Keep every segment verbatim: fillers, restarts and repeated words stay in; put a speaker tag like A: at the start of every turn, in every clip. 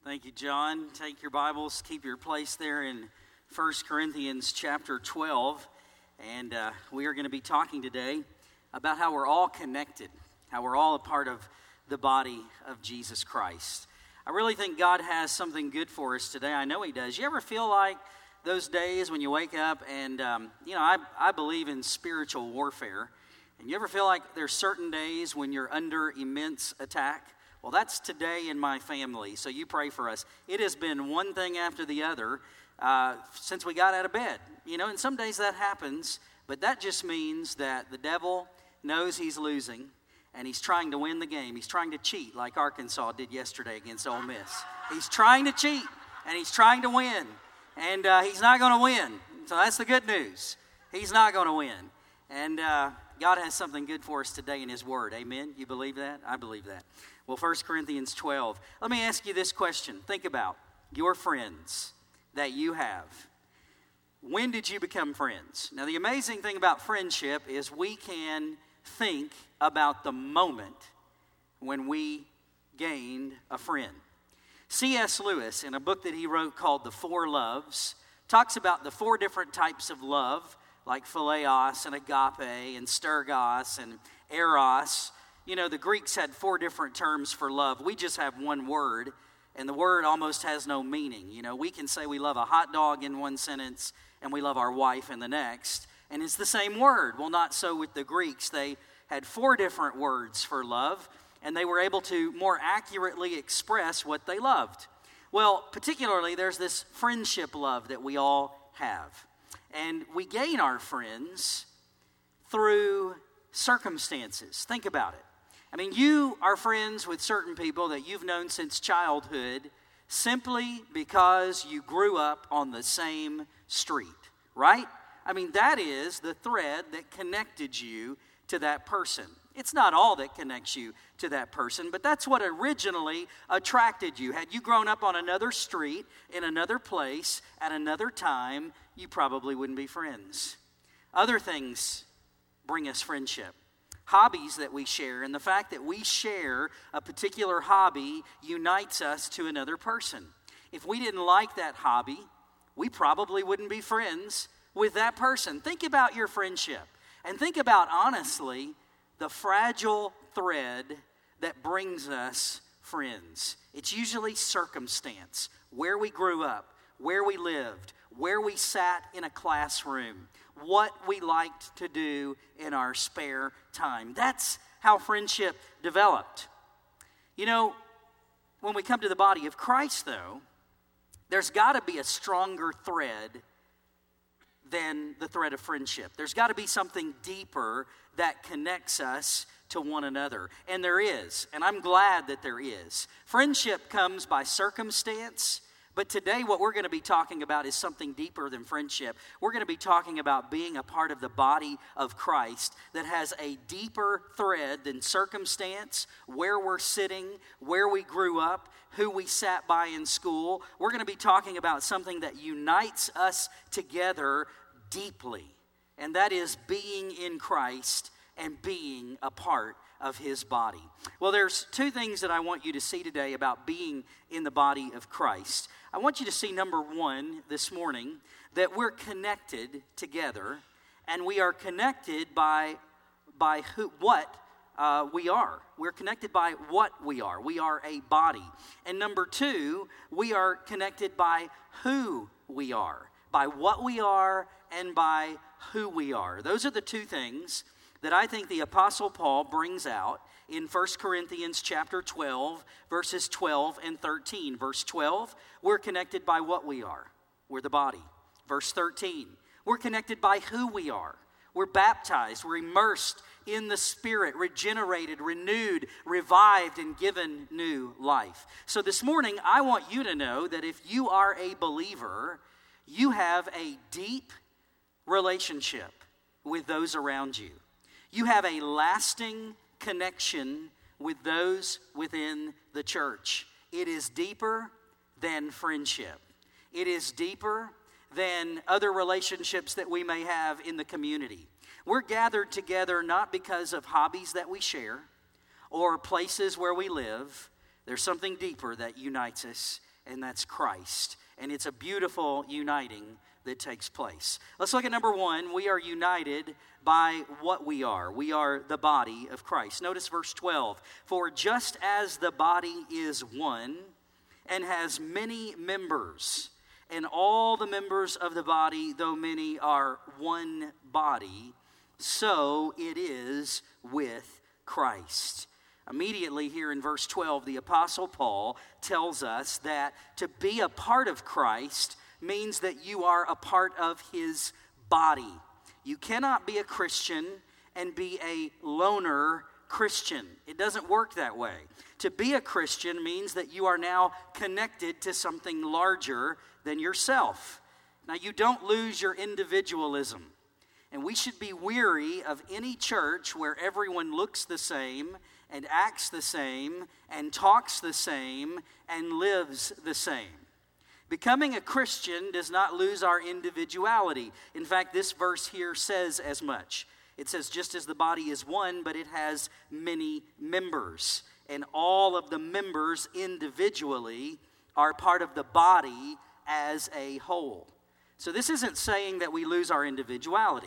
A: Thank you, John. Take your Bibles, keep your place there in First Corinthians chapter twelve. And uh, we are going to be talking today about how we're all connected, how we're all a part of the body of Jesus Christ. I really think God has something good for us today. I know He does. You ever feel like those days when you wake up and, um, you know, I, I believe in spiritual warfare. And you ever feel like there's certain days when you're under immense attack? Well, that's today in my family, so you pray for us. It has been one thing after the other uh, since we got out of bed. You know, and some days that happens, but that just means that the devil knows he's losing, and he's trying to win the game. He's trying to cheat like Arkansas did yesterday against Ole Miss. He's trying to cheat, and he's trying to win, and uh, he's not going to win. So that's the good news. He's not going to win. And uh, God has something good for us today in His Word. Amen? You believe that? I believe that. Well, First Corinthians twelve. Let me ask you this question. Think about your friends that you have. When did you become friends? Now, the amazing thing about friendship is we can think about the moment when we gained a friend. C S Lewis, in a book that he wrote called The Four Loves, talks about the four different types of love, like phileos and agape and stergos and eros. You know, the Greeks had four different terms for love. We just have one word, and the word almost has no meaning. You know, we can say we love a hot dog in one sentence, and we love our wife in the next, and it's the same word. Well, not so with the Greeks. They had four different words for love, and they were able to more accurately express what they loved. Well, particularly, there's this friendship love that we all have, and we gain our friends through circumstances. Think about it. I mean, you are friends with certain people that you've known since childhood simply because you grew up on the same street, right? I mean, that is the thread that connected you to that person. It's not all that connects you to that person, but that's what originally attracted you. Had you grown up on another street, in another place, at another time, you probably wouldn't be friends. Other things bring us friendship. Hobbies that we share, and the fact that we share a particular hobby unites us to another person. If we didn't like that hobby, we probably wouldn't be friends with that person. Think about your friendship, and think about, honestly, the fragile thread that brings us friends. It's usually circumstance, where we grew up, where we lived, where we sat in a classroom, what we liked to do in our spare time. That's how friendship developed. You know, when we come to the body of Christ, though, there's got to be a stronger thread than the thread of friendship. There's got to be something deeper that connects us to one another. And there is, and I'm glad that there is. Friendship comes by circumstance. But today what we're going to be talking about is something deeper than friendship. We're going to be talking about being a part of the body of Christ that has a deeper thread than circumstance, where we're sitting, where we grew up, who we sat by in school. We're going to be talking about something that unites us together deeply, and that is being in Christ and being a part of His body. Well, there's two things that I want you to see today about being in the body of Christ. I want you to see, number one, this morning, that we're connected together, and we are connected by, by who, what uh, we are. We're connected by what we are. We are a body. And number two, we are connected by who we are, by what we are and by who we are. Those are the two things that I think the Apostle Paul brings out in First Corinthians chapter twelve, verses twelve and thirteen. Verse twelve, we're connected by what we are. We're the body. Verse thirteen, we're connected by who we are. We're baptized, we're immersed in the Spirit, regenerated, renewed, revived, and given new life. So this morning, I want you to know that if you are a believer, you have a deep relationship with those around you. You have a lasting connection with those within the church. It is deeper than friendship. It is deeper than other relationships that we may have in the community. We're gathered together not because of hobbies that we share or places where we live. There's something deeper that unites us, and that's Christ. And it's a beautiful uniting that takes place. Let's look at number one. We are united by what we are. We are the body of Christ. Notice verse twelve. For just as the body is one and has many members, and all the members of the body, though many, are one body, so it is with Christ. Immediately here in verse twelve, the Apostle Paul tells us that to be a part of Christ means that you are a part of his body. You cannot be a Christian and be a loner Christian. It doesn't work that way. To be a Christian means that you are now connected to something larger than yourself. Now, you don't lose your individualism. And we should be weary of any church where everyone looks the same and acts the same and talks the same and lives the same. Becoming a Christian does not lose our individuality. In fact, this verse here says as much. It says, just as the body is one, but it has many members. And all of the members individually are part of the body as a whole. So this isn't saying that we lose our individuality.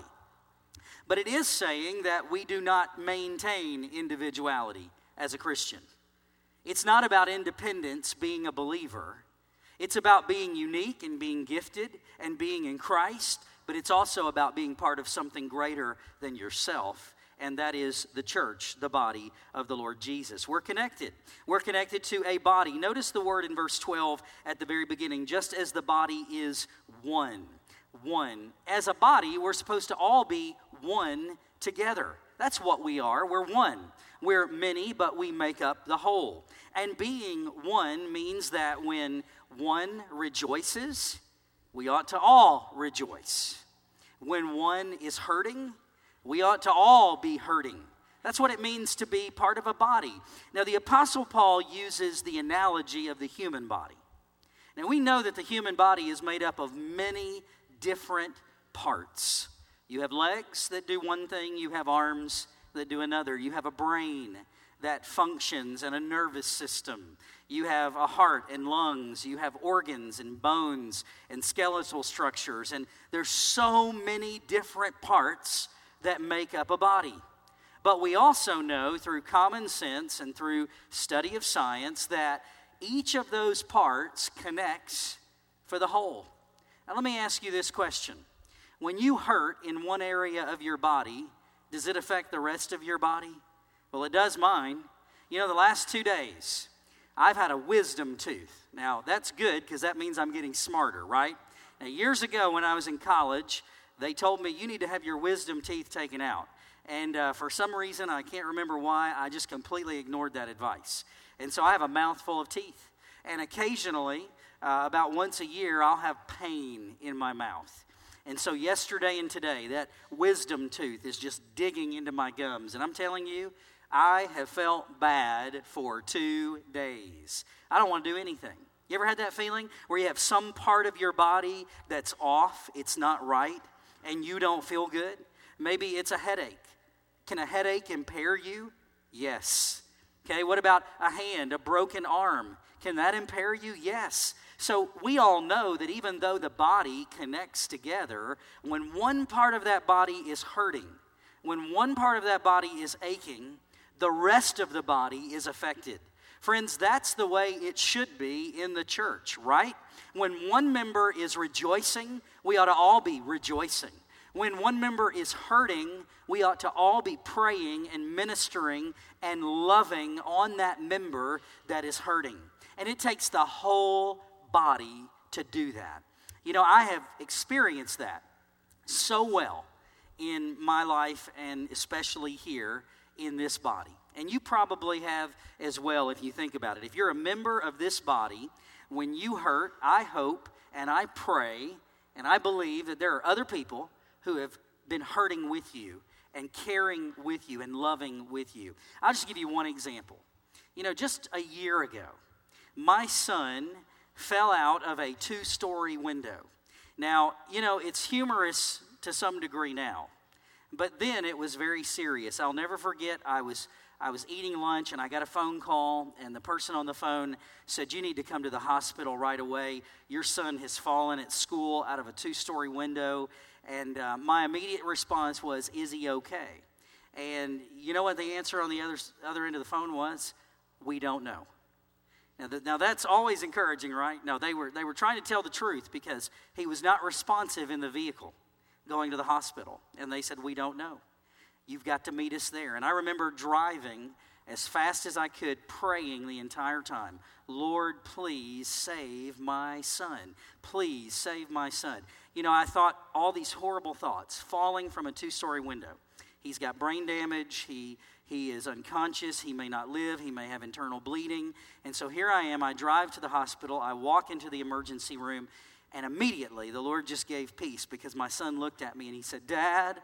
A: But it is saying that we do not maintain individuality as a Christian. It's not about independence, being a believer. It's about being unique and being gifted and being in Christ, but it's also about being part of something greater than yourself, and that is the church, the body of the Lord Jesus. We're connected. We're connected to a body. Notice the word in verse twelve at the very beginning, just as the body is one. One. As a body, we're supposed to all be one together. That's what we are. We're one. We're many, but we make up the whole. And being one means that when one rejoices, we ought to all rejoice. When one is hurting, we ought to all be hurting. That's what it means to be part of a body. Now, the Apostle Paul uses the analogy of the human body. Now, we know that the human body is made up of many different parts. You have legs that do one thing, you have arms that do another. You have a brain that functions and a nervous system. You have a heart and lungs. You have organs and bones and skeletal structures. And there's so many different parts that make up a body. But we also know through common sense and through study of science that each of those parts connects for the whole. Now let me ask you this question. When you hurt in one area of your body, does it affect the rest of your body? Well, it does mine. You know, the last two days, I've had a wisdom tooth. Now, that's good because that means I'm getting smarter, right? Now, years ago when I was in college, they told me you need to have your wisdom teeth taken out. And uh, for some reason, I can't remember why, I just completely ignored that advice. And so I have a mouthful of teeth. And occasionally, uh, about once a year, I'll have pain in my mouth. And so yesterday and today, that wisdom tooth is just digging into my gums. And I'm telling you, I have felt bad for two days. I don't want to do anything. You ever had that feeling where you have some part of your body that's off, it's not right, and you don't feel good? Maybe it's a headache. Can a headache impair you? Yes. Okay, what about a hand, a broken arm? Can that impair you? Yes. So we all know that even though the body connects together, when one part of that body is hurting, when one part of that body is aching, the rest of the body is affected. Friends, that's the way it should be in the church, right? When one member is rejoicing, we ought to all be rejoicing. When one member is hurting, we ought to all be praying and ministering and loving on that member that is hurting. And it takes the whole body to do that. You know, I have experienced that so well in my life and especially here in this body. And you probably have as well if you think about it. If you're a member of this body, when you hurt, I hope and I pray and I believe that there are other people who have been hurting with you and caring with you and loving with you. I'll just give you one example. You know, just a year ago, my son fell out of a two-story window. Now, you know, it's humorous to some degree now, but then it was very serious. I'll never forget, I was I was eating lunch and I got a phone call, and the person on the phone said, "You need to come to the hospital right away. Your son has fallen at school out of a two-story window." And uh, my immediate response was, "Is he okay?" And you know what the answer on the other other end of the phone was? "We don't know." Now, th- now that's always encouraging, right? No, they were they were trying to tell the truth because he was not responsive in the vehicle going to the hospital. And they said, "We don't know. You've got to meet us there." And I remember driving as fast as I could, praying the entire time, "Lord, please save my son. Please save my son." You know, I thought all these horrible thoughts, falling from a two-story window. He's got brain damage. He he is unconscious. He may not live. He may have internal bleeding. And so here I am. I drive to the hospital. I walk into the emergency room. And immediately the Lord just gave peace because my son looked at me and he said, "Dad,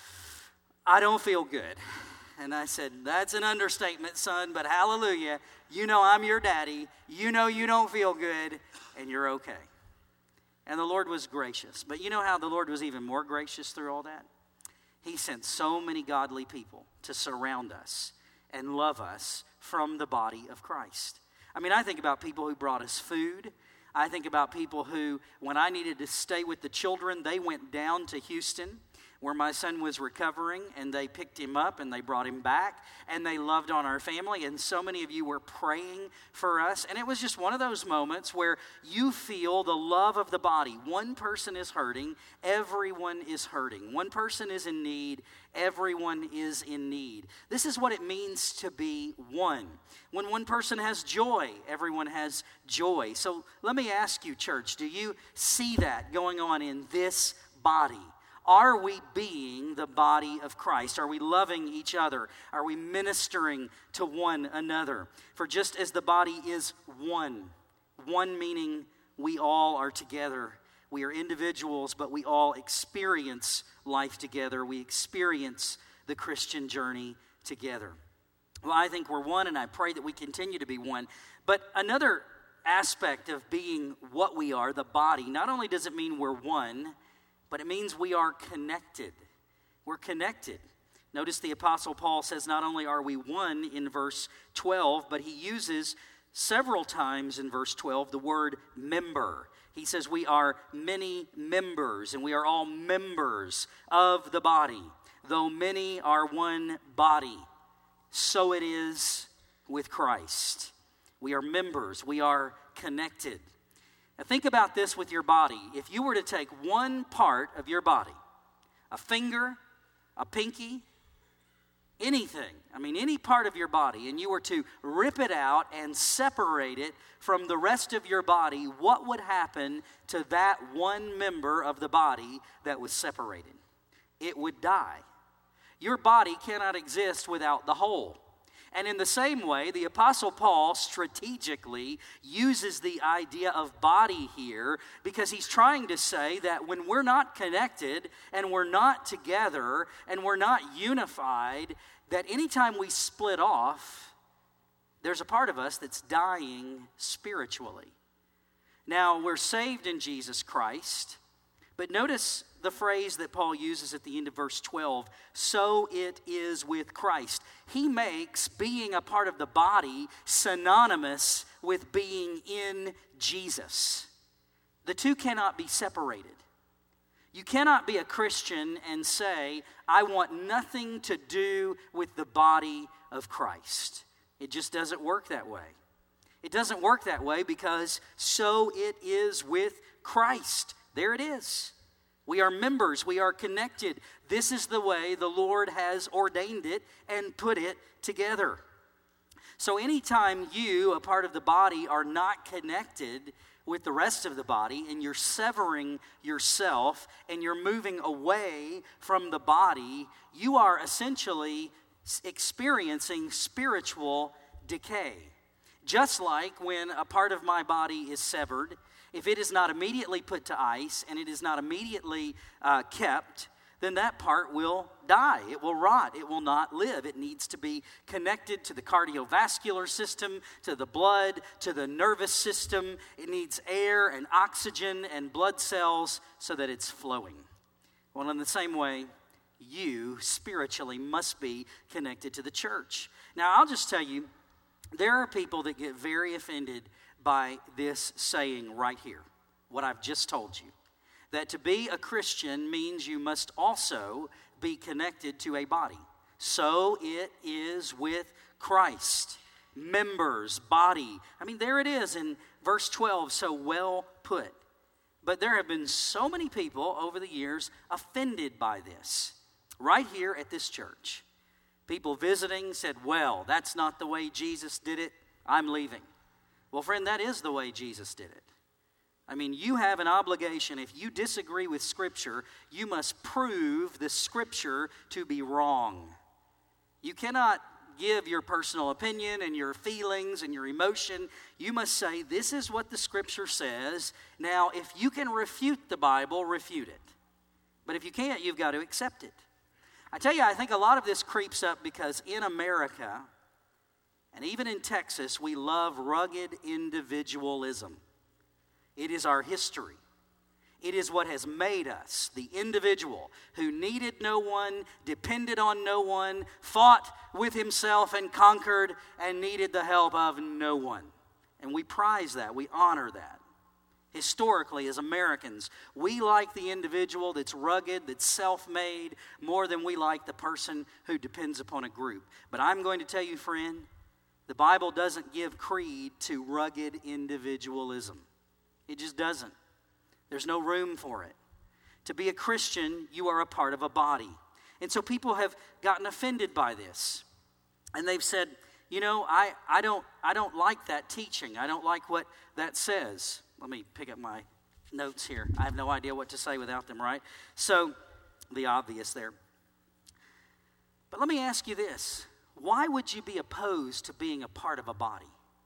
A: I don't feel good." And I said, "That's an understatement, son, but hallelujah. You know I'm your daddy. You know you don't feel good, and you're okay." And the Lord was gracious. But you know how the Lord was even more gracious through all that? He sent so many godly people to surround us and love us from the body of Christ. I mean, I think about people who brought us food. I think about people who, when I needed to stay with the children, they went down to Houston where my son was recovering, and they picked him up and they brought him back, and they loved on our family, and so many of you were praying for us. And it was just one of those moments where you feel the love of the body. One person is hurting, everyone is hurting. One person is in need, everyone is in need. This is what it means to be one. When one person has joy, everyone has joy. So let me ask you, church, do you see that going on in this body? Are we being the body of Christ? Are we loving each other? Are we ministering to one another? For just as the body is one, one meaning we all are together. We are individuals, but we all experience life together. We experience the Christian journey together. Well, I think we're one, and I pray that we continue to be one. But another aspect of being what we are, the body, not only does it mean we're one, but it means we are connected. We're connected. Notice the Apostle Paul says not only are we one in verse twelve, but he uses several times in verse twelve the word member. He says we are many members, and we are all members of the body. Though many are one body, so it is with Christ. We are members. We are connected. Now think about this with your body. If you were to take one part of your body, a finger, a pinky, anything, I mean any part of your body, and you were to rip it out and separate it from the rest of your body, what would happen to that one member of the body that was separated? It would die. Your body cannot exist without the whole. And in the same way, the Apostle Paul strategically uses the idea of body here because he's trying to say that when we're not connected and we're not together and we're not unified, that anytime we split off, there's a part of us that's dying spiritually. Now, we're saved in Jesus Christ, but notice the phrase that Paul uses at the end of verse twelve, so it is with Christ. He makes being a part of the body synonymous with being in Jesus. The two cannot be separated. You cannot be a Christian and say, I want nothing to do with the body of Christ. It just doesn't work that way. It doesn't work that way because so it is with Christ. There it is. We are members. We are connected. This is the way the Lord has ordained it and put it together. So anytime you, a part of the body, are not connected with the rest of the body and you're severing yourself and you're moving away from the body, you are essentially experiencing spiritual decay. Just like when a part of my body is severed, if it is not immediately put to ice and it is not immediately uh, kept, then that part will die. It will rot. It will not live. It needs to be connected to the cardiovascular system, to the blood, to the nervous system. It needs air and oxygen and blood cells so that it's flowing. Well, in the same way, you spiritually must be connected to the church. Now, I'll just tell you, there are people that get very offended by this saying right here, what I've just told you. That to be a Christian means you must also be connected to a body. So it is with Christ. Members, body. I mean, there it is in verse twelve, so well put. But there have been so many people over the years offended by this. Right here at this church. People visiting said, well, that's not the way Jesus did it. I'm leaving. Well, friend, that is the way Jesus did it. I mean, you have an obligation. If you disagree with Scripture, you must prove the Scripture to be wrong. You cannot give your personal opinion and your feelings and your emotion. You must say, this is what the Scripture says. Now, if you can refute the Bible, refute it. But if you can't, you've got to accept it. I tell you, I think a lot of this creeps up because in America, and even in Texas, we love rugged individualism. It is our history. It is what has made us, the individual who needed no one, depended on no one, fought with himself and conquered, and needed the help of no one. And we prize that. We honor that. Historically, as Americans, we like the individual that's rugged, that's self-made, more than we like the person who depends upon a group. But I'm going to tell you, friend, the Bible doesn't give creed to rugged individualism. It just doesn't. There's no room for it. To be a Christian, you are a part of a body. And so people have gotten offended by this. And they've said, you know, I, I don't I don't like that teaching. I don't like what that says. Let me pick up my notes here. I have no idea what to say without them, right? So, the obvious there. But let me ask you this. Why would you be opposed to being a part of a body?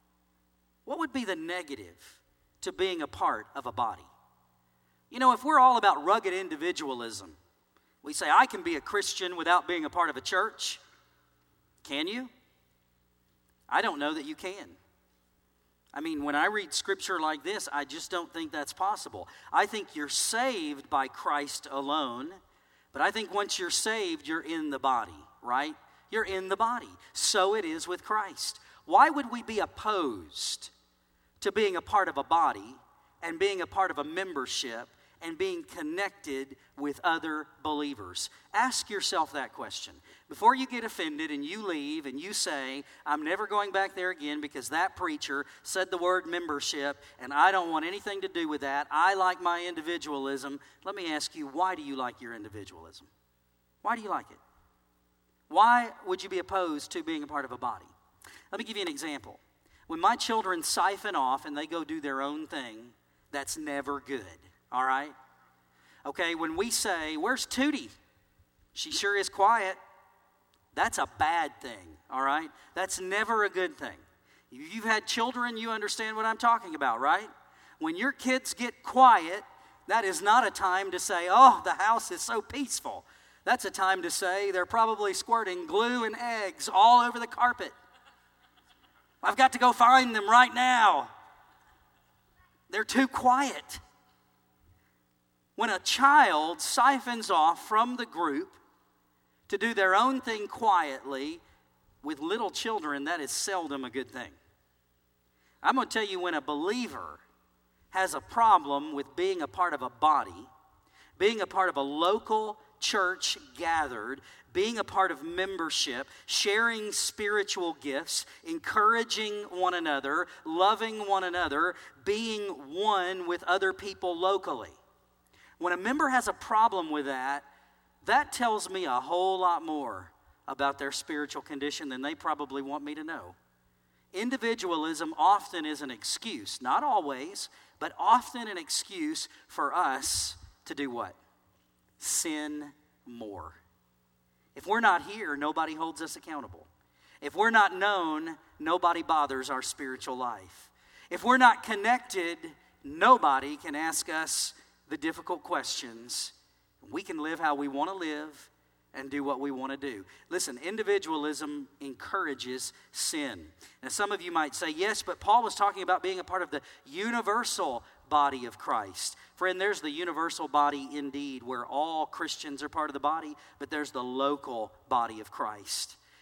A: What would be the negative to being a part of a body? You know, if we're all about rugged individualism, we say, I can be a Christian without being a part of a church. Can you? I don't know that you can. I mean, when I read Scripture like this, I just don't think that's possible. I think you're saved by Christ alone, but I think once you're saved, you're in the body, right? You're in the body. So it is with Christ. Why would we be opposed to being a part of a body and being a part of a membership and being connected with other believers? Ask yourself that question. Before you get offended and you leave and you say, I'm never going back there again because that preacher said the word membership and I don't want anything to do with that. I like my individualism. Let me ask you, why do you like your individualism? Why do you like it? Why would you be opposed to being a part of a body? Let me give you an example. When my children siphon off and they go do their own thing, that's never good. All right? Okay, when we say, where's Tootie? She sure is quiet. That's a bad thing, all right? That's never a good thing. If you've had children, you understand what I'm talking about, right? When your kids get quiet, that is not a time to say, oh, the house is so peaceful. That's a time to say they're probably squirting glue and eggs all over the carpet. I've got to go find them right now. They're too quiet. When a child siphons off from the group to do their own thing quietly, with little children, that is seldom a good thing. I'm going to tell you, when a believer has a problem with being a part of a body, being a part of a local church gathered, being a part of membership, sharing spiritual gifts, encouraging one another, loving one another, being one with other people locally. When a member has a problem with that, that tells me a whole lot more about their spiritual condition than they probably want me to know. Individualism often is an excuse, not always, but often an excuse for us to do what? Sin more. If we're not here, nobody holds us accountable. If we're not known, nobody bothers our spiritual life. If we're not connected, nobody can ask us the difficult questions. We can live how we want to live and do what we want to do. Listen, individualism encourages sin. Now, some of you might say, yes, but Paul was talking about being a part of the universal body of Christ. Friend, there's the universal body indeed, where all Christians are part of the body, but there's the local body of Christ.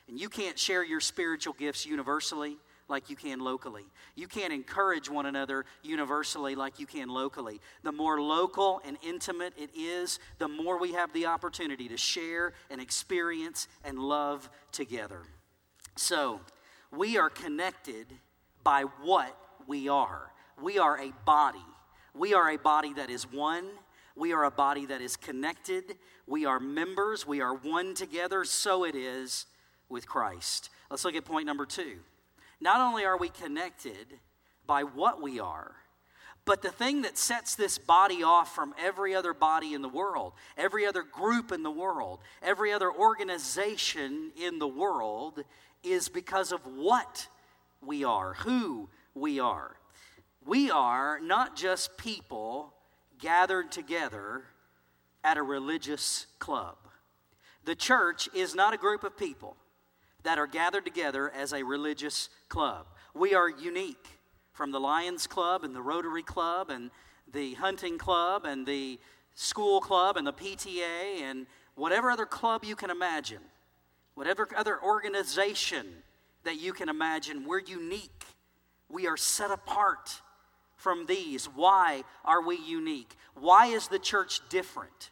A: And you can't share your spiritual gifts universally like you can locally. You can't encourage one another universally like you can locally. The more local and intimate it is, the more we have the opportunity to share and experience and love together. So, we are connected by what we are. We are a body. We are a body that is one. We are a body that is connected. We are members. We are one together. So it is with Christ. Let's look at point number two. Not only are we connected by what we are, but the thing that sets this body off from every other body in the world, every other group in the world, every other organization in the world is because of what we are, who we are. We are not just people gathered together at a religious club. The church is not a group of people that are gathered together as a religious club. We are unique from the Lions Club and the Rotary Club and the Hunting Club and the School Club and the P T A and whatever other club you can imagine, whatever other organization that you can imagine. We're unique. We are set apart from these. Why are we unique? Why is the church different?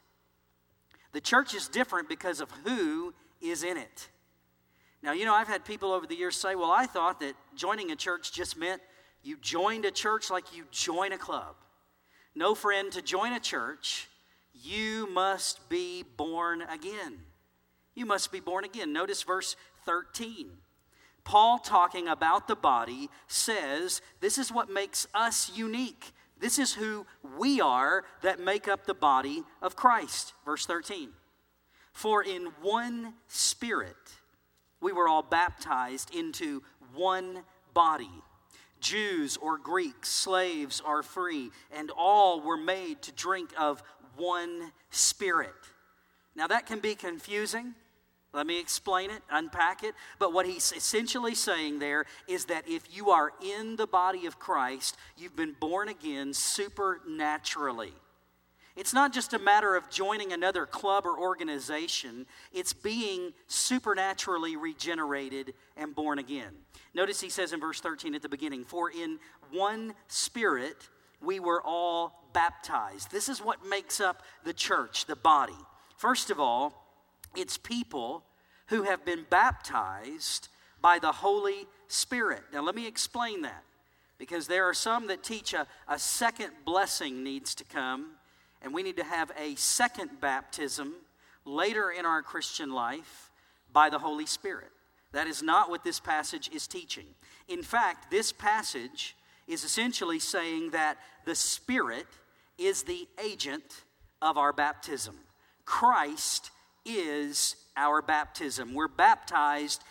A: The church is different because of who is in it. Now, you know, I've had people over the years say, well, I thought that joining a church just meant you joined a church like you join a club. No, friend, to join a church, you must be born again. You must be born again. Notice verse thirteen. Paul, talking about the body, says this is what makes us unique. This is who we are that make up the body of Christ. Verse thirteen. For in one Spirit we were all baptized into one body. Jews or Greeks, slaves or free, and all were made to drink of one Spirit. Now that can be confusing. Let me explain it, unpack it. But what he's essentially saying there is that if you are in the body of Christ, you've been born again supernaturally. It's not just a matter of joining another club or organization. It's being supernaturally regenerated and born again. Notice he says in verse thirteen at the beginning, for in one Spirit we were all baptized. This is what makes up the church, the body. First of all, it's people who have been baptized by the Holy Spirit. Now let me explain that, because there are some that teach a, a second blessing needs to come, and we need to have a second baptism later in our Christian life by the Holy Spirit. That is not what this passage is teaching. In fact, this passage is essentially saying that the Spirit is the agent of our baptism. Christ is our baptism. We're baptized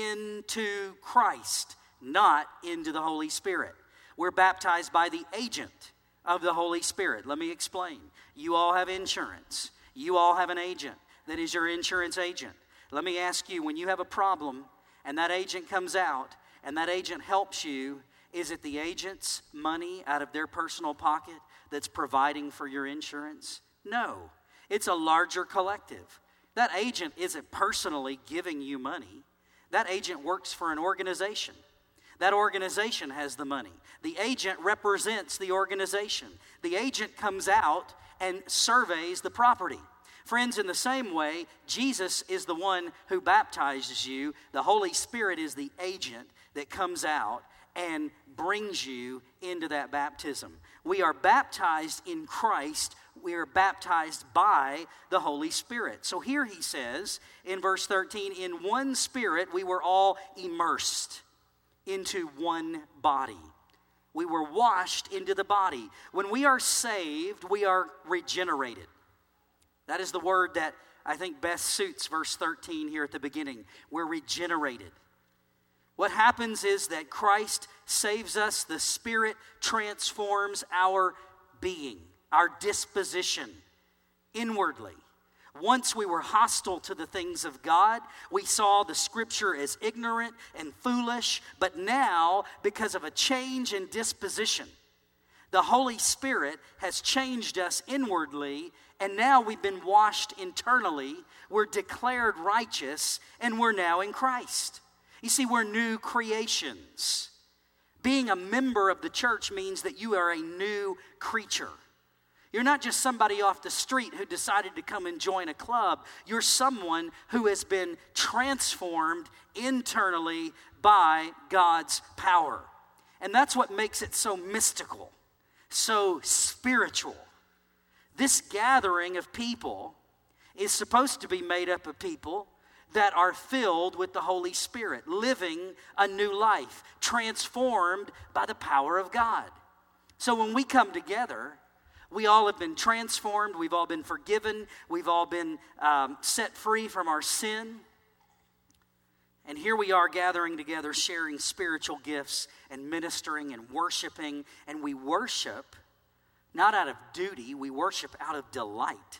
A: into Christ, not into the Holy Spirit. We're baptized by the agent of the Holy Spirit. Let me explain. You all have insurance. You all have an agent that is your insurance agent. Let me ask you, when you have a problem and that agent comes out and that agent helps you, is it the agent's money out of their personal pocket that's providing for your insurance? No. It's a larger collective. That agent isn't personally giving you money. That agent works for an organization. That organization has the money. The agent represents the organization. The agent comes out and surveys the property. Friends, in the same way, Jesus is the one who baptizes you. The Holy Spirit is the agent that comes out and brings you into that baptism. We are baptized in Christ. We are baptized by the Holy Spirit. So here he says in verse thirteen, in one Spirit we were all immersed into one body. We were washed into the body. When we are saved, we are regenerated. That is the word that I think best suits verse thirteen here at the beginning. We're regenerated. What happens is that Christ saves us. The Spirit transforms our being, our disposition inwardly. Once we were hostile to the things of God. We saw the Scripture as ignorant and foolish. But now, because of a change in disposition, The Holy Spirit has changed us inwardly, and now we've been washed internally. We're declared righteous, and we're now in Christ. You see, we're new creations. Being a member of the church means that you are a new creature. You're not just somebody off the street who decided to come and join a club. You're someone who has been transformed internally by God's power. And that's what makes it so mystical, so spiritual. This gathering of people is supposed to be made up of people that are filled with the Holy Spirit, living a new life, transformed by the power of God. So when we come together, we all have been transformed, we've all been forgiven, we've all been um, set free from our sin. And here we are gathering together, sharing spiritual gifts and ministering and worshiping. And we worship not out of duty, we worship out of delight.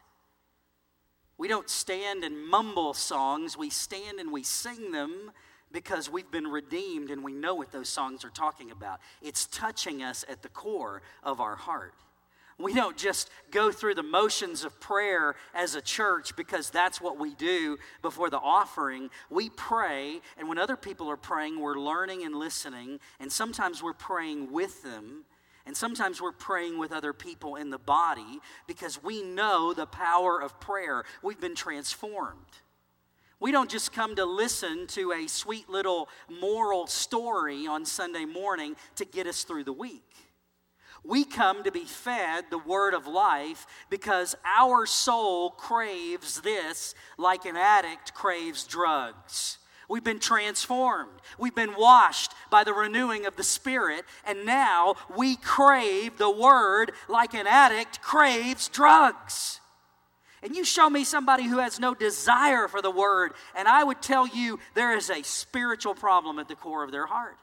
A: We don't stand and mumble songs, we stand and we sing them because we've been redeemed and we know what those songs are talking about. It's touching us at the core of our heart. We don't just go through the motions of prayer as a church because that's what we do before the offering. We pray, and when other people are praying, we're learning and listening, and sometimes we're praying with them, and sometimes we're praying with other people in the body because we know the power of prayer. We've been transformed. We don't just come to listen to a sweet little moral story on Sunday morning to get us through the week. We come to be fed the word of life because our soul craves this like an addict craves drugs. We've been transformed. We've been washed by the renewing of the Spirit, and now we crave the word like an addict craves drugs. And you show me somebody who has no desire for the word, and I would tell you there is a spiritual problem at the core of their heart.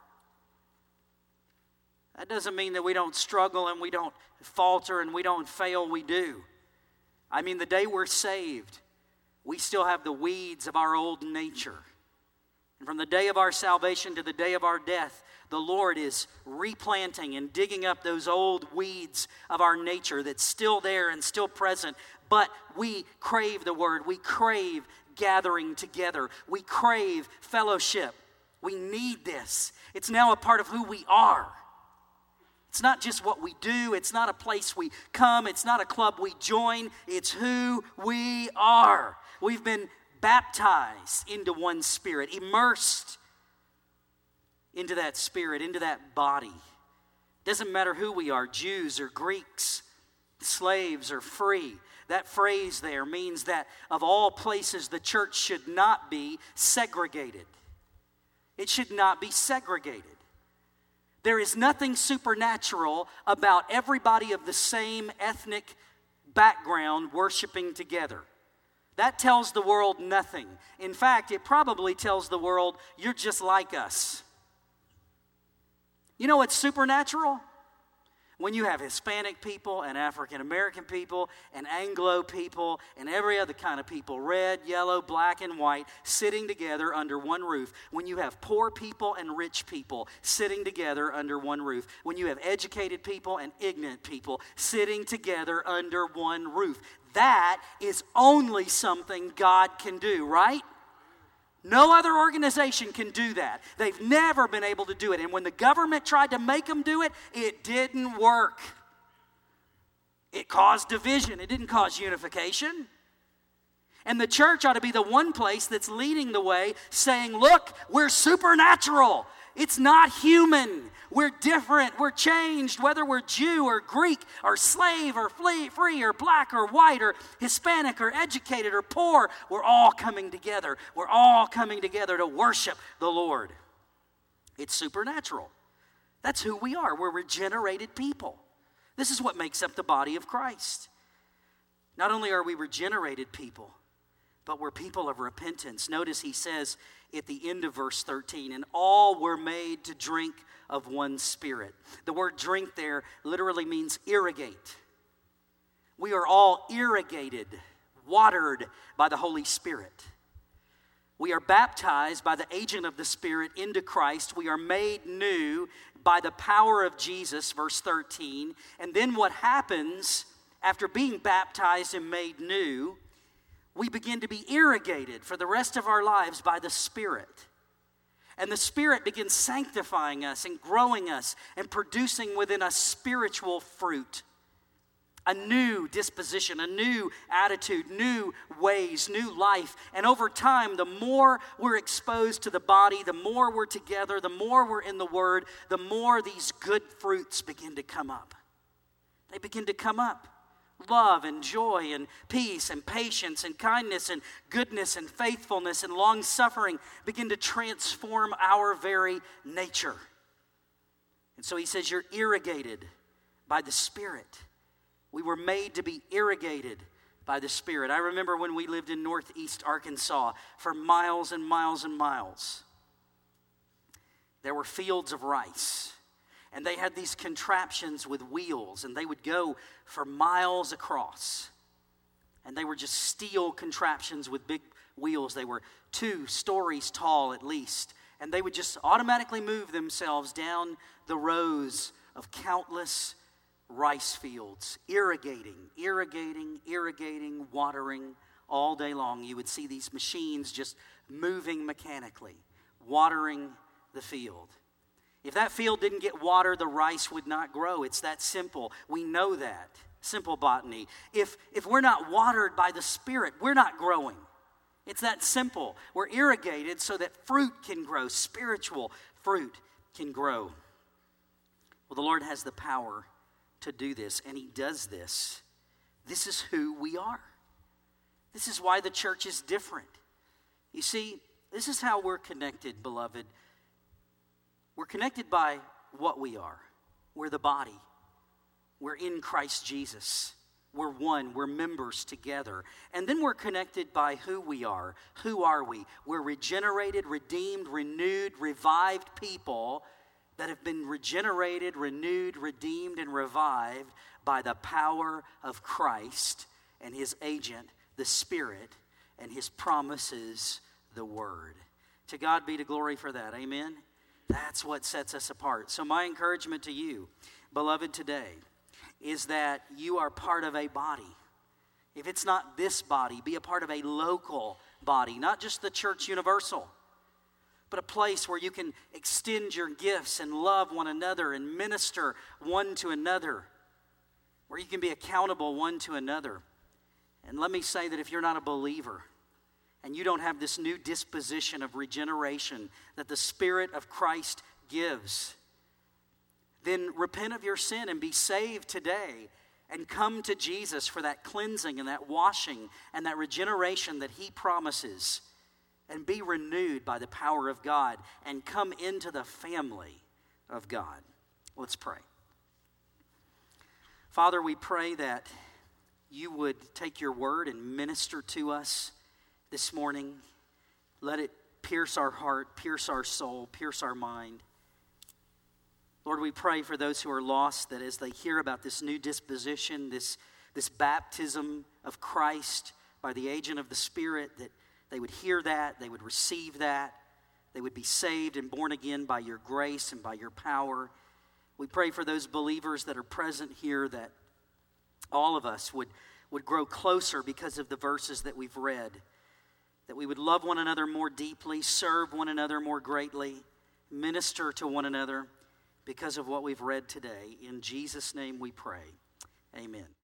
A: That doesn't mean that we don't struggle and we don't falter and we don't fail. We do. I mean, the day we're saved, we still have the weeds of our old nature. And from the day of our salvation to the day of our death, the Lord is replanting and digging up those old weeds of our nature that's still there and still present. But we crave the word. We crave gathering together. We crave fellowship. We need this. It's now a part of who we are. It's not just what we do. It's not a place we come. It's not a club we join. It's who we are. We've been baptized into one Spirit, immersed into that Spirit, into that body. Doesn't matter who we are, Jews or Greeks, slaves or free. That phrase there means that of all places, the church should not be segregated. It should not be segregated. There is nothing supernatural about everybody of the same ethnic background worshiping together. That tells the world nothing. In fact, it probably tells the world, you're just like us. You know what's supernatural? When you have Hispanic people and African American people and Anglo people and every other kind of people, red, yellow, black, and white, sitting together under one roof. When you have poor people and rich people sitting together under one roof. When you have educated people and ignorant people sitting together under one roof. That is only something God can do, right? No other organization can do that. They've never been able to do it. And when the government tried to make them do it, it didn't work. It caused division. It didn't cause unification. And the church ought to be the one place that's leading the way, saying, look, we're supernatural. It's not human. We're different. We're changed, whether we're Jew or Greek or slave or free or black or white or Hispanic or educated or poor. We're all coming together. We're all coming together to worship the Lord. It's supernatural. That's who we are. We're regenerated people. This is what makes up the body of Christ. Not only are we regenerated people, but we're people of repentance. Notice he says at the end of verse thirteen, and all were made to drink of one Spirit. The word drink there literally means irrigate. We are all irrigated, watered by the Holy Spirit. We are baptized by the agent of the Spirit into Christ. We are made new by the power of Jesus, verse thirteen. And then what happens after being baptized and made new, we begin to be irrigated for the rest of our lives by the Spirit. And the Spirit begins sanctifying us and growing us and producing within us spiritual fruit. A new disposition, a new attitude, new ways, new life. And over time, the more we're exposed to the body, the more we're together, the more we're in the Word, the more these good fruits begin to come up. They begin to come up. Love and joy and peace and patience and kindness and goodness and faithfulness and long-suffering begin to transform our very nature. And so he says you're irrigated by the Spirit. We were made to be irrigated by the Spirit. I remember when we lived in northeast Arkansas for miles and miles and miles. There were fields of rice. And they had these contraptions with wheels, and they would go for miles across. And they were just steel contraptions with big wheels. They were two stories tall at least. And they would just automatically move themselves down the rows of countless rice fields, irrigating, irrigating, irrigating, watering all day long. You would see these machines just moving mechanically, watering the field. If that field didn't get water, the rice would not grow. It's that simple. We know that. Simple botany. If, if we're not watered by the Spirit, we're not growing. It's that simple. We're irrigated so that fruit can grow. Spiritual fruit can grow. Well, the Lord has the power to do this, and He does this. This is who we are. This is why the church is different. You see, this is how we're connected, beloved. We're connected by what we are. We're the body. We're in Christ Jesus. We're one. We're members together. And then we're connected by who we are. Who are we? We're regenerated, redeemed, renewed, revived people that have been regenerated, renewed, redeemed, and revived by the power of Christ and His agent, the Spirit, and His promises, the Word. To God be the glory for that. Amen? That's what sets us apart. So my encouragement to you, beloved, today is that you are part of a body. If it's not this body, be a part of a local body, not just the church universal, but a place where you can extend your gifts and love one another and minister one to another, where you can be accountable one to another. And let me say that if you're not a believer, and you don't have this new disposition of regeneration that the Spirit of Christ gives, then repent of your sin and be saved today and come to Jesus for that cleansing and that washing and that regeneration that He promises, and be renewed by the power of God and come into the family of God. Let's pray. Father, we pray that you would take your word and minister to us this morning. Let it pierce our heart, pierce our soul, pierce our mind. Lord, we pray for those who are lost, that as they hear about this new disposition, this, this baptism of Christ by the agent of the Spirit, that they would hear that, they would receive that, they would be saved and born again by your grace and by your power. We pray for those believers that are present here, that all of us would, would grow closer because of the verses that we've read, that we would love one another more deeply, serve one another more greatly, minister to one another because of what we've read today. In Jesus' name we pray. Amen.